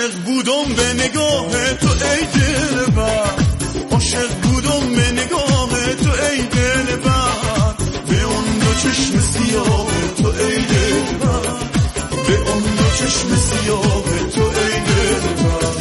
عاشق بودم به نگاه تو ای دلبر، عاشق بودم به نگاه تو ای دلبر، به اون دو چشم سیاه تو ای دلبر، به اون دو چشم سیاه تو ای دلبر.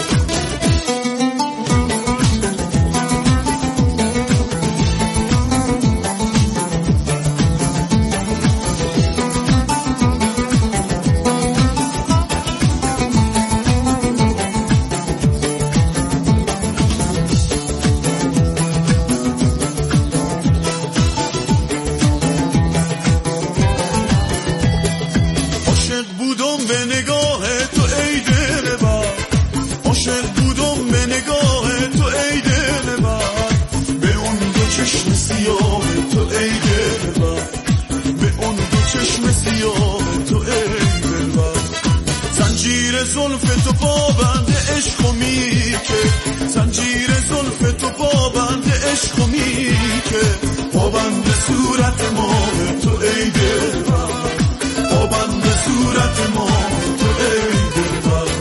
زلف تو پابند عشق و میکه، زنجیر زلف تو پابند عشق و میکه، پابند صورت ما تو ای دلبر، پابند صورت ما تو ای دلبر.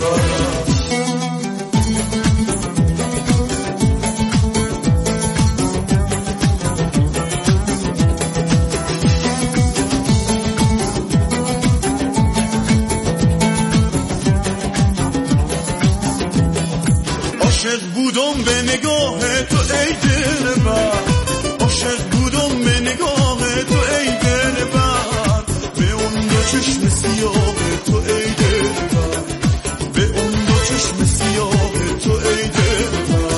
عاشق بودم به نگاه تو ای دلبر، عاشق بودم به نگاه تو ای دلبر، به اون دو چشم سیاه تو ای دلبر، به اون دو چشم سیاه تو ای دلبر.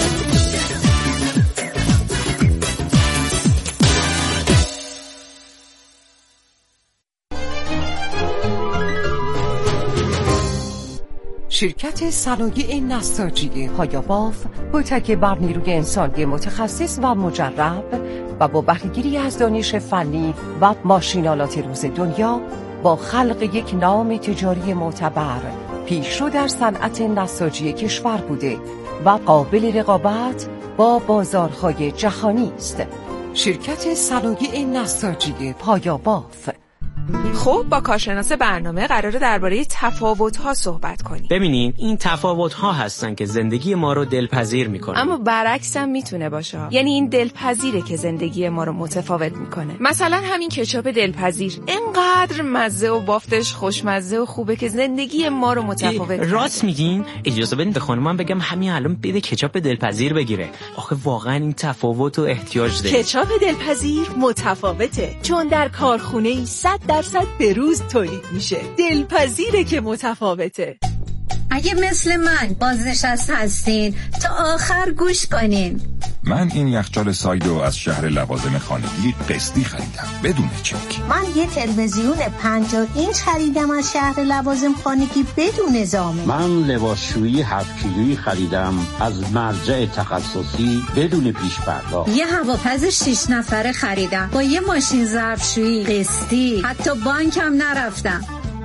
شرکت صنایع نساجی پایاباف با تکیه بر نیروی انسانی متخصص و مجرب و با بهره‌گیری از دانش فنی و ماشین‌آلات روز دنیا با خلق یک نام تجاری معتبر پیشرو در صنعت نساجی کشور بوده و قابل رقابت با بازارهای جهانی است. شرکت صنایع نساجی پایاباف. خب با کارشناس برنامه قراره درباره تفاوت‌ها صحبت کنیم. ببینین این تفاوت‌ها هستن که زندگی ما رو دلپذیر میکنن. اما برعکس هم میتونه باشه. یعنی این دلپذیره که زندگی ما رو متفاوت میکنه. مثلا همین کچاپ دلپذیر اینقدر مزه و بافتش خوشمزه و خوبه که زندگی ما رو متفاوت کنه. راست میگین؟ اجازه بدین به خانمم بگم همین الان بده کچاپ دلپذیر بگیره. آخه واقعا این تفاوت و احتیاج داره. کچاپ دلپذیر متفاوته چون در کارخونه‌ای 100% به روز تولید میشه. دلپذیره که متفاوته. اگه مثل من بازنشسته هستین تا آخر گوش کنین. من این یخچال سایدو از شهر لوازم خانگی قسطی خریدم بدون چک. من یه تلویزیون 50 اینچ خریدم از شهر لوازم خانگی بدون ضامن. من لباسشویی 7 کیلویی خریدم از مرجع تخصصی بدون پیش پرداخت. یه هواپز 6 نفره خریدم با یه ماشین ظرفشویی قسطی، حتی بانکم نرفتم.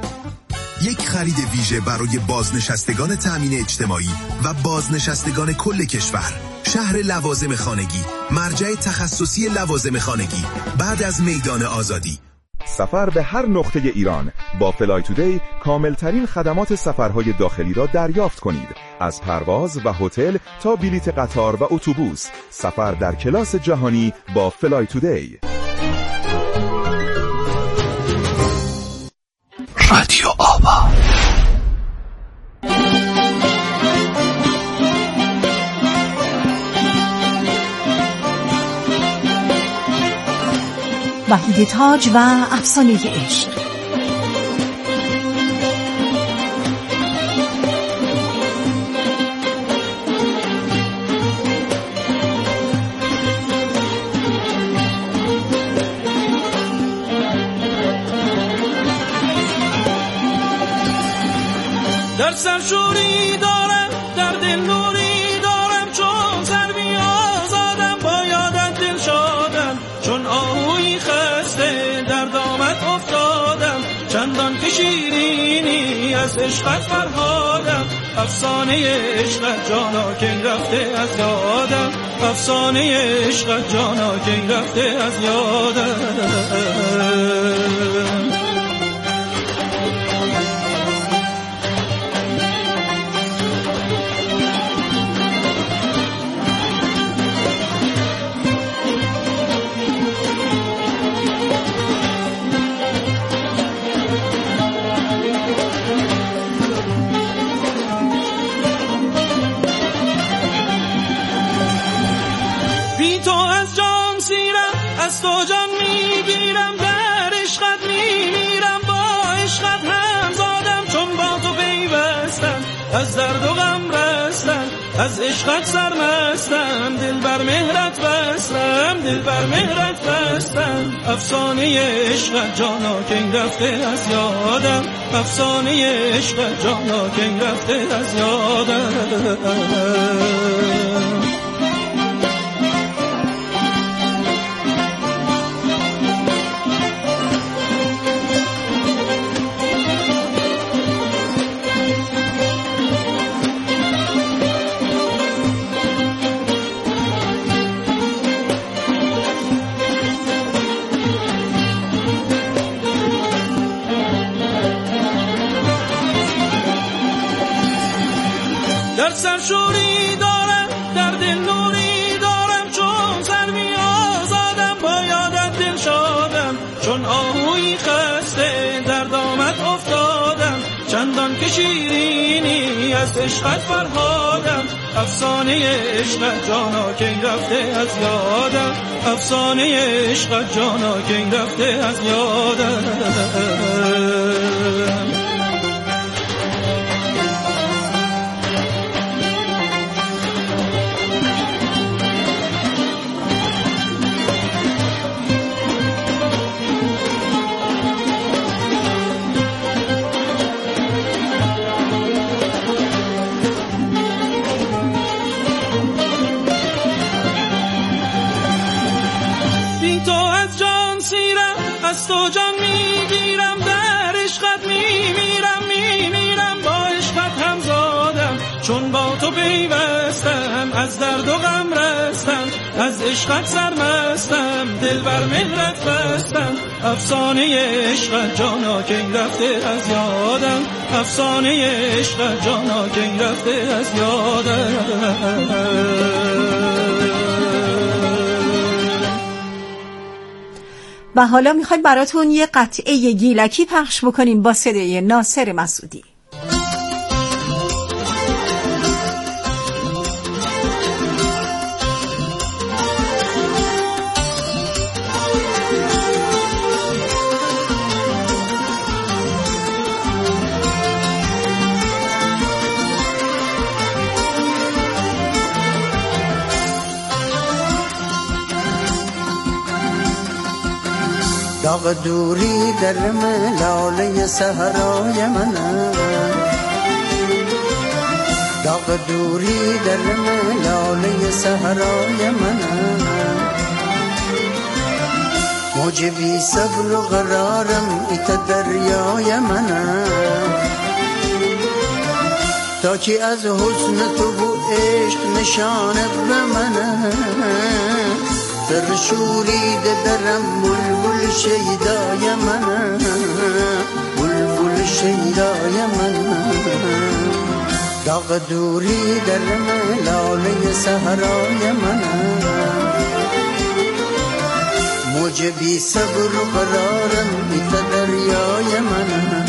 یک خرید ویژه برای بازنشستگان تامین اجتماعی و بازنشستگان کل کشور. شهر لوازم خانگی، مرجع تخصصی لوازم خانگی بعد از میدان آزادی. سفر به هر نقطه ایران با فلای تودی کاملترین خدمات سفرهای داخلی را دریافت کنید. از پرواز و هتل تا بلیت قطار و اتوبوس، سفر در کلاس جهانی با فلای تودی. رادیو آوا. وحید تاج و افسانه عشق. در سرشوری دارم، در دل نوری دارم، چون سر بیازادم با یادت دل شادم، چون آهوی خسته در دامت افتادم، چندان که شیرینی از عشقت فرهادم، افسانه عشقت جانا که رفته از یادم، افسانه عشقت جانا که رفته از یادم. از تو جان میگیرم، در عشقت میمیرم، با عشقت هم زادم، چون با تو پیوستم، از درد و غم رستم، از عشقت سرمستم، دل بر مهرت بستم، دل بر مهرت بستم. افسانه عشقت جانا که رفته از یادم، افسانه عشقت جانا که رفته از یادم. در سر شوری دارم، در دل نوری دارم، چون سر می آزادم، با یادت دل شادم، چون آهوی خسته در دامت افتادم، چندان که شیرینی از عشقت فرهادم. افسانه عشقت جانا که رفته از یادم، افسانه عشقت جانا که رفته از یادم. از تو جان میگیرم، در عشقت میمیرم، میمیرم، با عشقت هم زادم، چون با تو پیوستم، از درد و غم رستم، از عشقت سرمستم، دل بر مهرت بستم. افسانه عشقت جانا که رفته از یادم، افسانه عشقت جانا که رفته از یادم. و حالا میخوایم براتون یه قطعه گیلکی پخش بکنیم با صدای ناصر مسعودی. داغ دوری در ملاله صحرای منه، داغ دوری در ملاله صحرای منه، موج بی صبر و قرارم ایت دریای منه، تا که از حسن تو و عشق نشانت به منه، در شوریده درم بلبل شیدای من، بلبل شیدای من. داغ دوری در ملاله صحرای من، موج بی صبر و قرارم بیت دریای من.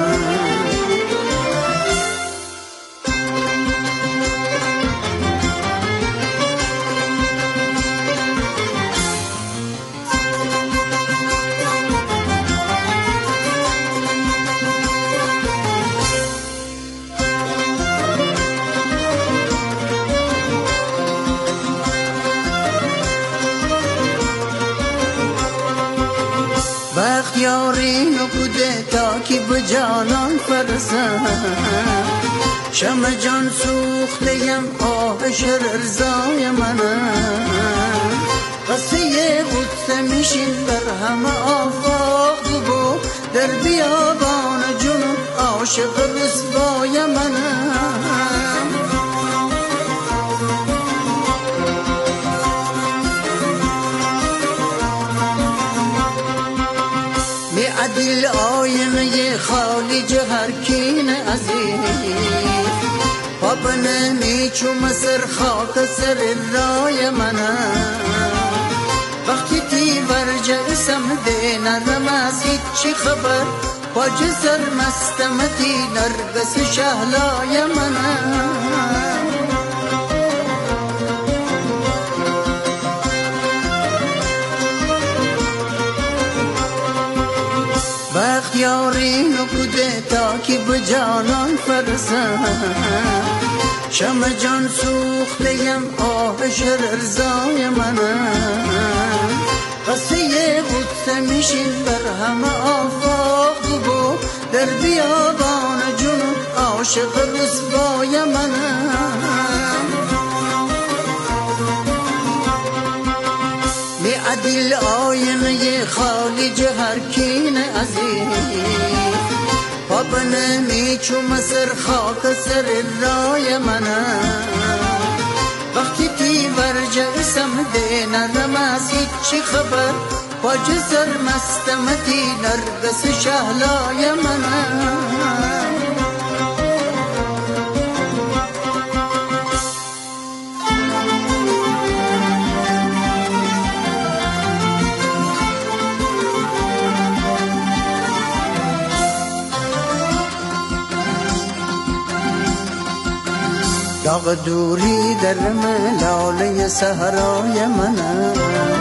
یاری نکوده تا که به جانان فرسم، شمع جان سوختیم آهش رضای منم، قصه قدس میشین بر همه آفاق بگو، در بیابان جنون عاشق رسوای منم. عدل آینه خالی جهر کین عزیز، پاپ نمیچو مسر خاک سر رای منم، وقتی تی ورجسم ده نرم از هیچی خبر، پاج سر مستمتی نرگس شهلای منم. یاری نکوده تا کی به جانان فرسم شم جان سوختیم آهش رضای منم قصه بود میشین بر همه آفاق بو در بیابان جنون عاشق رسوای منم می عدل آینه خالی جهر کین عزیز پابنه می چوم سر خاک سر رای منم وقتی تی ورجه سمده نرم از هیچی خبر باج سر مستمتی نرگس شهلای منم داغ دوری در ملاله صحرای منم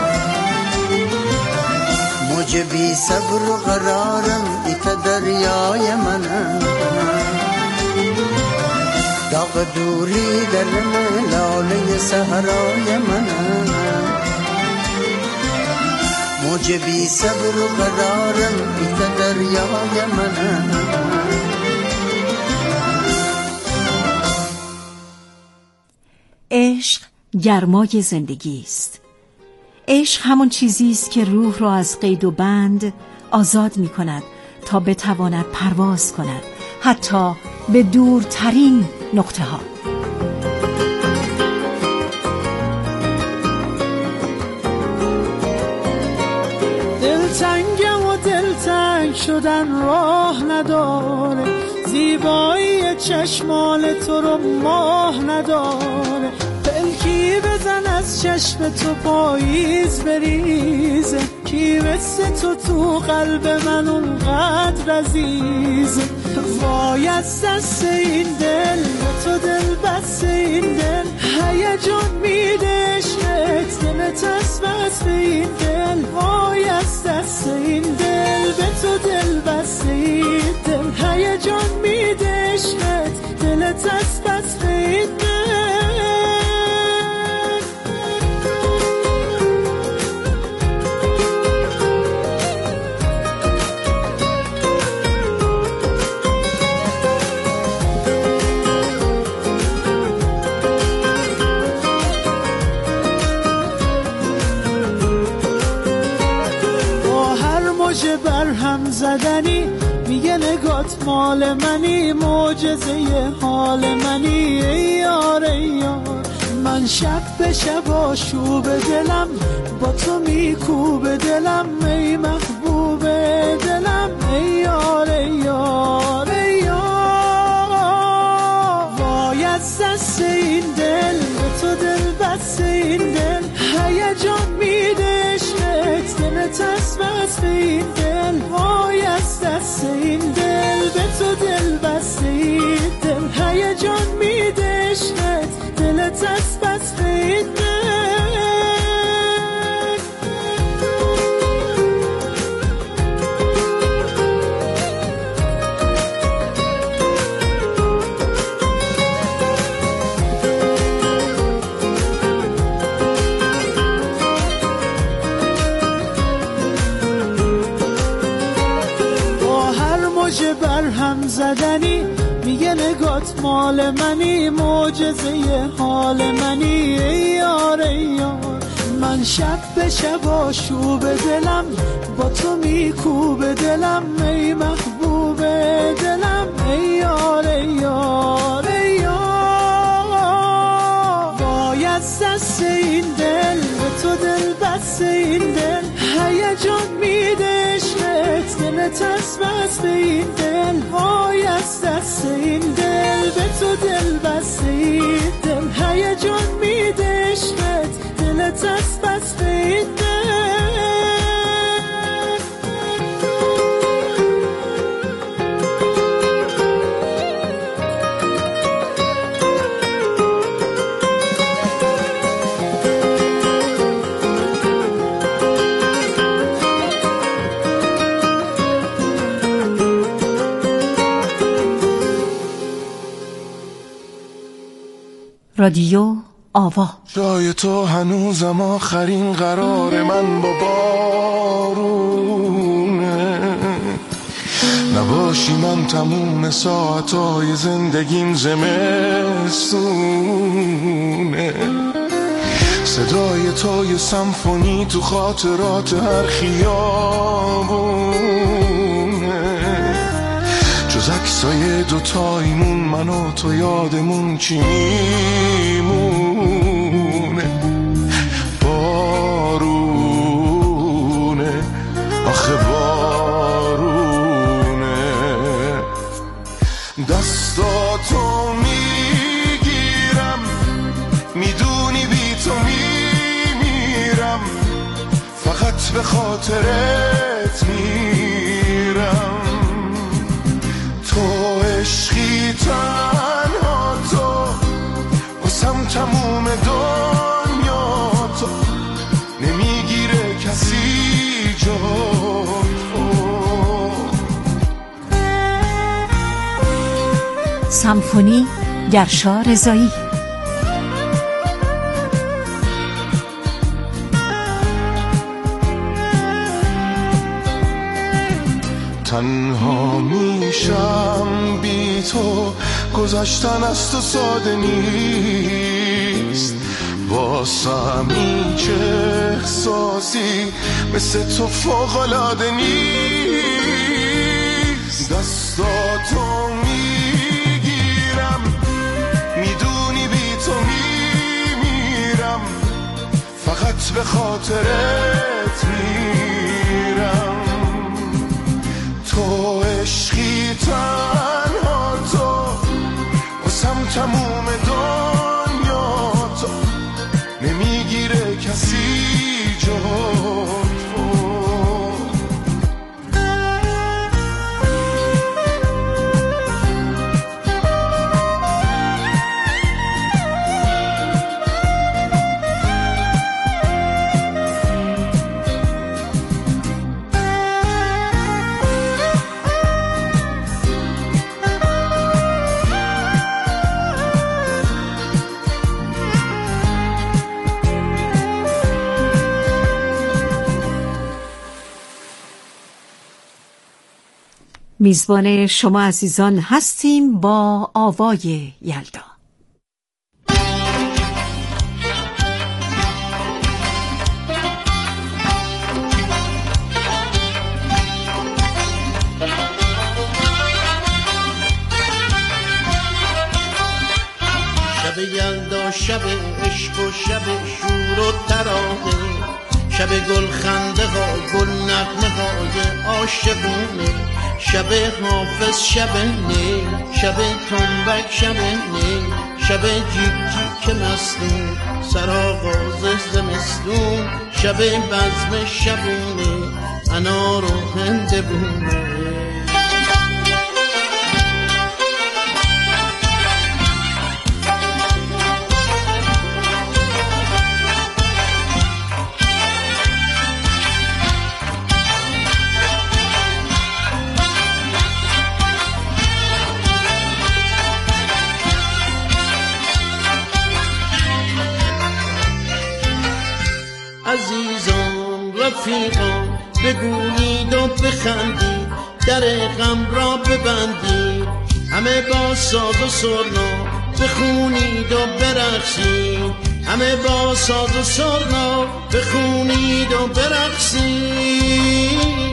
موج بی صبر و قرارم ایت دریای منم داغ دوری در ملاله صحرای منم موج بی صبر و قرارم ایت دریای منم عشق گرمای زندگی است. عشق همون چیزی است که روح را از قید و بند آزاد می کند تا بتواند پرواز کند حتی به دورترین نقطه ها. دلتنگم و دلتنگ شدن راه نداره زیبایی چشمان تو رو ماه نداره پلکی بزن از چشم تو پاییز بریزه کی مثل تو قلب من اونقدر عزیزه وای از دست این دل به تو دل بست این دل هیجان میده عشقت دلت از بس به این دل وای از دست این دل به تو دل بست این دل هیجان میده عشقت دلت از بس به این دل برهم زدنی میگه نگات مال منی معجزه حال منی ای یار ای یار من شب به شب آشوب دلم با تو میکوب دلم ای محبوب دلم ای یار ای یار ای یار وای از دست این دل به تو دل بست این دل هیجان میده عشقت دلت از بس به این دل وای از دست این دل به تو دل بست این دل هیجان میده عشقت دلت از بس به این دل برهم زدنی میگه نگات مال منی معجزه حال منی ای یار ای یار من شب به شب آشوب دلم با تو میکوب دلم ای محبوب دلم ای یار ای یار ای یار وای از دست این دل به تو دل بست این دل هیجان میده عشقت دلت از بس به این دل وای از دست این دل به تو دل بست این دل هیجان میده عشقت دلت از بس به این دل رادیو آوا. جای تو هنوزم آخرین قرار من با بارونه، نباشی من تموم ساعتهای زندگیم زمستونه، صدای تو یه سمفونی تو خاطرات هر خیابونه، جز عکسای دوتایمون من و تو یادمون چی میمونه؟ بارونه، آخه بارونه، دستاتو میگیرم، میدونی بی تو میمیرم، فقط به خاطرت میرم، تو عشقی تنها تو، واسم تموم دنیا تو، نمیگیره کسی جا تو. سمفونی گرشا رضایی. تنها میشم بی تو، گذشتن از تو ساده نیست، واسم هیچ احساسی مثل تو فوق‌العاده نیست، دستاتو میگیرم، میدونی بی تو میمیرم، فقط به خاطرت میرم، تو عشقی تنها تو، واسم تموم دنیا تو، نمیگیره کسی جا تو. میزبان شما عزیزان هستیم با آوای یلدا. شب یلدا، شب عشق و شب شور و ترانه، شب گل خنده ها، گل نغمه های عاشقونه، شب حافظ، شب نیل، شب تنبک، شب نیل، شب جیک جیک مستون، سرآغاز زمستون، شب بزم شبونه، انار و هندبونه. عزیزان رفیقان بگویید و بخندید، در غم را ببندید، همه با ساز و سرنا بخونید و برقصید، همه با ساز و سرنا بخونید و برقصید.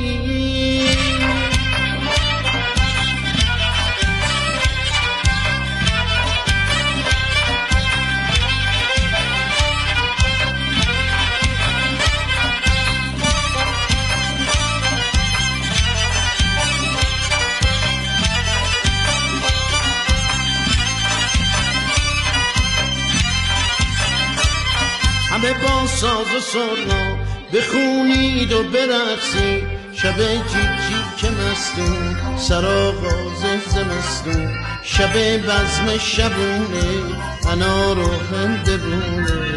همه با ساز و سرنا بخونید و برقصید، شب جیک جیک مستون، سرآغاز زمستون، شب بزم شبونه، انار و هندبونه.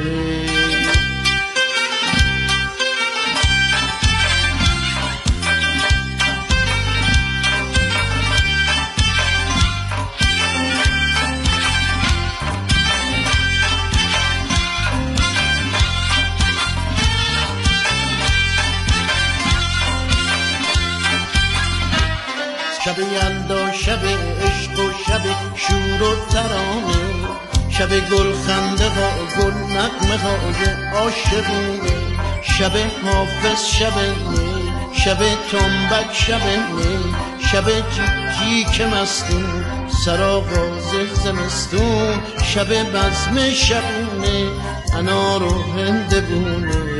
شب یلدا، شب عشق و شب شور و ترانه، شب گل خنده ها، گل نغمه های عاشقونه، شب حافظ، شب نی، شب تنبک، شب نی، شب جی که مستون سرآغاز زمستون، شب بزم شبونه انار و هندبونه.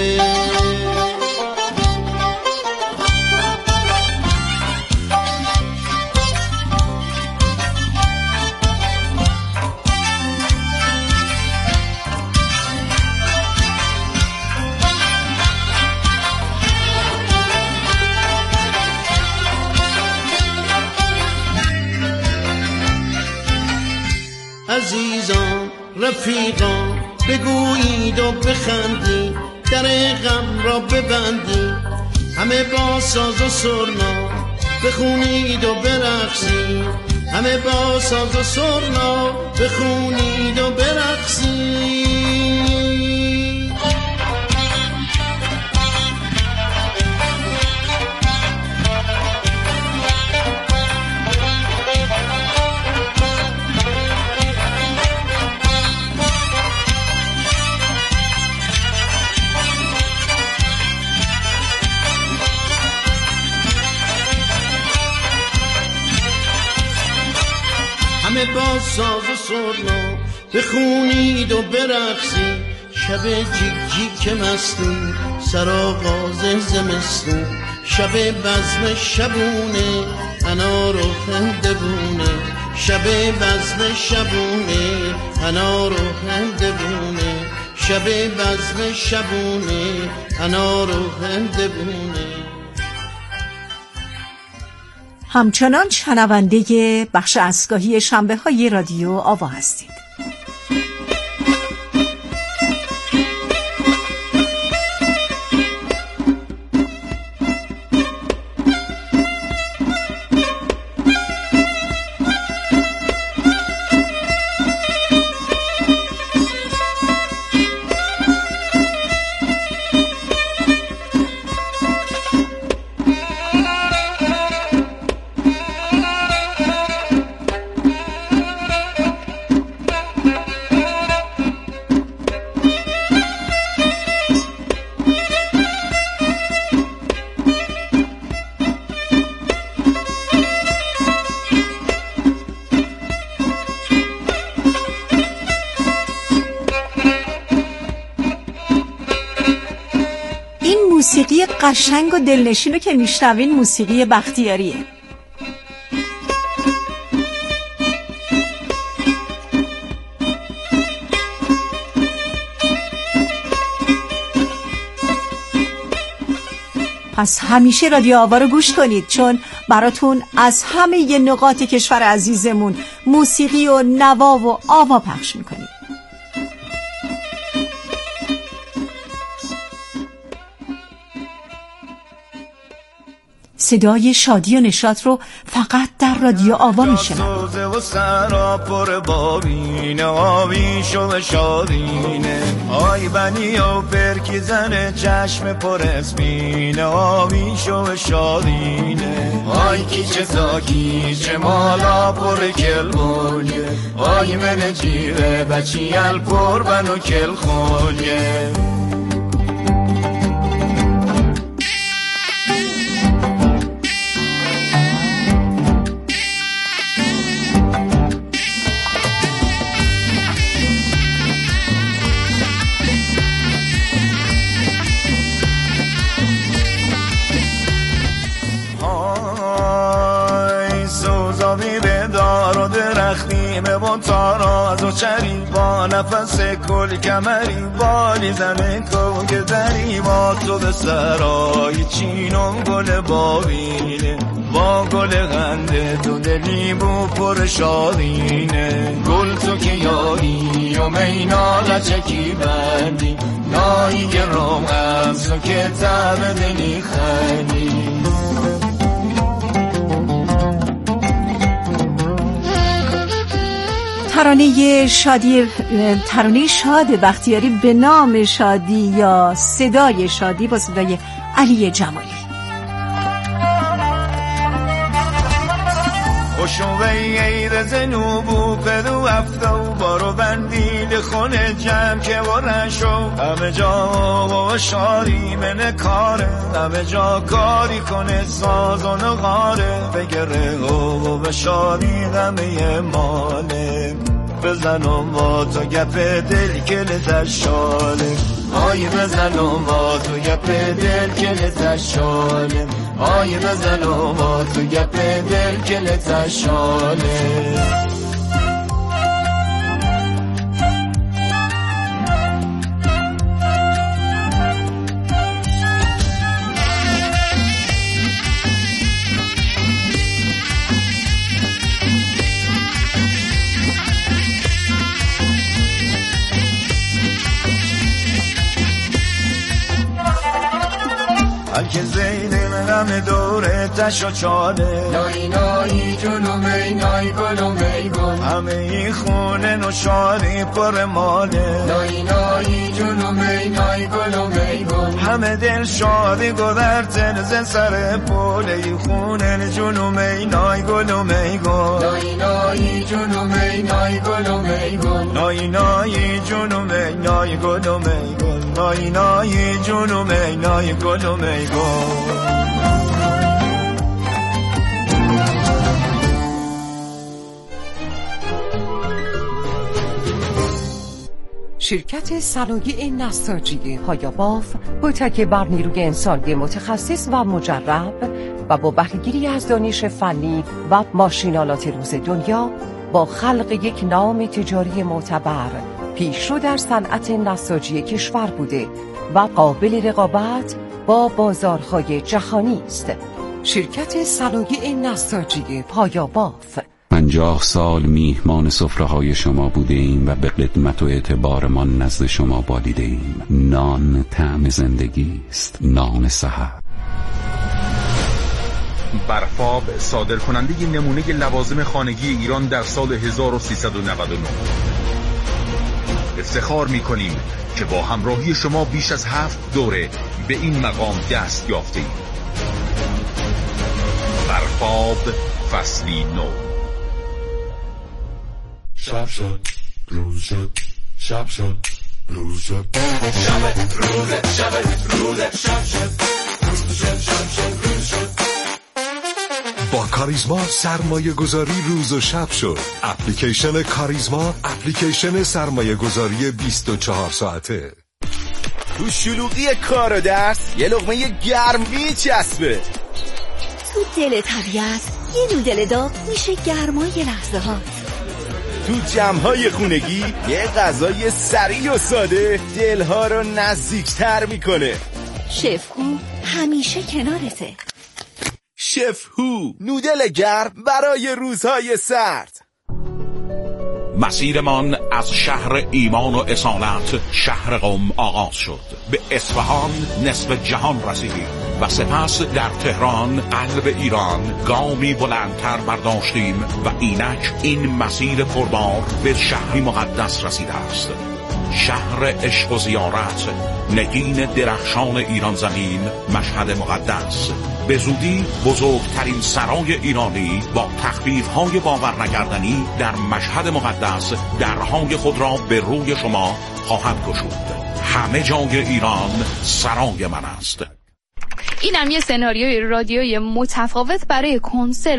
عزیزان رفیقان بگویید و بخندید، در غم را ببندید، همه با ساز و سرنا بخونید و برقصید، همه با ساز و سرنا بخونید و برقصید. همه با ساز و سرنا بخونید و برقصید، شب جیک جیک مستون سرآغاز زمستون، شب بزم شبونه انار و هندبونه، شب بزم شبونه انار و هندبونه، شب بزم شبونه انار و هندبونه. همچنان شنونده بخش اسکاهی شنبه های رادیو آوا هستید. موسیقی قشنگ و دلنشین رو که میشنوین موسیقی بختیاریه. پس همیشه رادیو آوا رو گوش کنید، چون براتون از همه نقاط کشور عزیزمون موسیقی و نوا و آوا پخش میکنیم. صدای شادی و نشاط رو فقط در رادیو آوا میشنوید. و سرا پر بارینه آویش و شادینه، آی بنی و پرکی زن چشم پر اسمینه آویش و شادینه، آی کیچه ساکیچه مالا پر کلبولیه، آی من جیره بچیل پر بنو کل خولیه. با تاراز و چری با نفس کل کمری بالی زنه که دری با تو به سرای چینم گل بابینه، با گل غنده تو دلی بو پر شادینه، گل تو که یاری و مینا لچکی بندی نایی که روم از تو که تب دلی خندی. ترانه شاد بختیاری به نام شادی یا صدای شادی با صدای علی جمالی. شوی ایر زنوبو پدو افتو بارو بندیل خونه جمع که ورشو همه جا و شاری من کاره همه جا کاری کنه سازان غاره بگره و بشاری غمه ماله بزنم با تو گپ دل کلتش شاله آی بزنم با تو گپ دل کلتش شاله آی بزنم با تو گپ دل کلتش شاله که زیدم غم دوره تش و چاله نای نای جونم ای نای گلم ای گل همه ای خونه نوشاری پر ماله نای نای جونم ای نای گلم ای گل همه دل شادی گذرتن ز سر پوله ای خونه جونم ای نای گلم ای گل نای نای جونم ای نای گلم ای گل نای نای جونم ای نای گلم ای گل نای نای جونم ای نای گلم ای گل شرکت صنایع نساجی پایاباف با تکیه بر نیروی انسانی متخصص و مجرب و با بهره‌گیری از دانش فنی و ماشین‌آلات روز دنیا با خلق یک نام تجاری معتبر پیشرو در صنعت نساجی کشور بوده و قابل رقابت با بازارهای جهانی است. شرکت صنایع نساجی پایاباف 50 سال میهمان سفره‌های شما بوده ایم و به قدمت و اعتبارمان نزد شما بالیده ایم. نان طعم زندگی است، نان صحت. برفاب صادر کننده نمونه لوازم خانگی ایران در سال 1399. افتخار می‌کنیم که با همراهی شما بیش از 7 دوره به این مقام دست یافته ایم. برفاب فصلی نو. شب شد روز شد شب شد روز شد شب روز شب روز شب شد روز شد شب شد روز شد. با کاریزما سرمایه گذاری روز و شب شد. اپلیکیشن کاریزما اپلیکیشن سرمایه گذاری 24 ساعته. تو شلوغی کار و درس یه لقمه گرم میچسبه. تو دل طبیعت یه نودل داغ میشه گرمای لحظه ها. تو جمع‌های خونگی یه غذای سریع و ساده دلها رو نزدیکتر میکنه. شف هو همیشه کنارته. شف هو نودل گرم برای روزهای سرد. مسیرمان از شهر ایمان و اصالت شهر قم آغاز شد. به اصفهان نصف جهان رسیدیم و سپس در تهران قلب ایران گامی بلندتر برداشتیم و اینک این مسیر پربار به شهری مقدس رسیده است. شهر عشق و زیارت، نگین درخشان ایران زمین، مشهد مقدس. به زودی بزرگترین سرای ایرانی با تخفیف‌های باور نکردنی در مشهد مقدس درهای خود را به روی شما خواهد گشود. همه جای ایران سرای من است. اینم یه سناریوی رادیویی متفاوت برای کنسرت